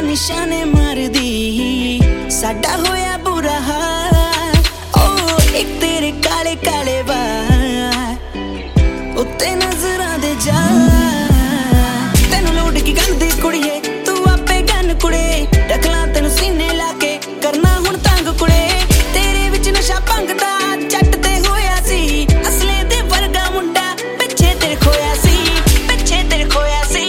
निशाने मारदी साडा होया बुरा हाल। ओ एक तेरे काले काले वाल उत्ते नजरां दे जाल। तेनू लोड की गल दी कुड़िए तू आपे गन कुड़े रख ला तेनू सीने लाके करना हुण तंग कुड़े। तेरे विच नशा भंगदा जट ते होया सी असले दे वर्गा मुंडा पिछे तेरे खोया सी पिछे तेरे खोया सी।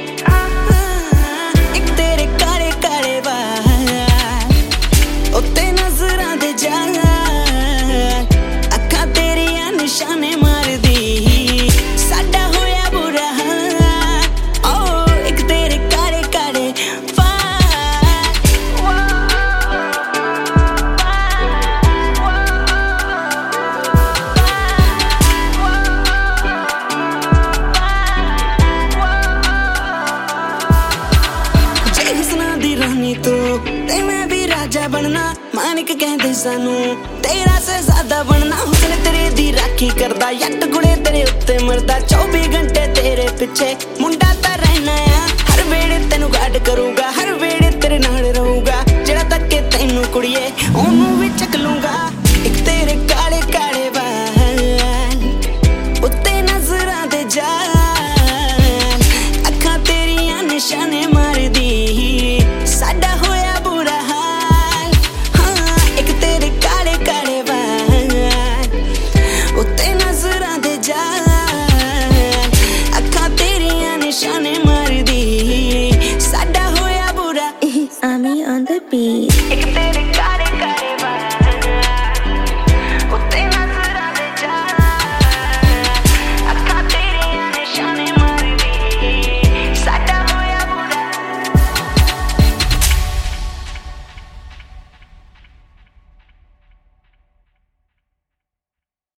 एक तेरे काले काले वाल उत्ते नजरां दे जाल अखां तेरियां निशाने मारदी साडा होया बुरा हाल। ओ एक तेरे काले काले रानी तू ते मैं भी राजा बनना मानिक कहते सानू तेरा शहजादा बनना। हुस्न तेरे दी राखी करदा यट गुड़े तेरे उत्ते मरदा 24 घंटे तेरे पिछे मुंडा तां रहना आ। हर वेले तेनू गार्ड करूंगा हर वेले तेरे नाल रहूंगा जेड़ा तक्के तेनू कुड़िए ओनू भी चक लूंगा। एक तेरे काले काले वाल उत्ते नजरां दे जाल अखां तेरियां निशाने मारदी साडा होया बुरा हाल। हाँ एक तेरे काले काले वाल उत्ते नजरां दे जाल अखां तेरियां निशाने मारदी साडा होया बुरा। Ami on the beat.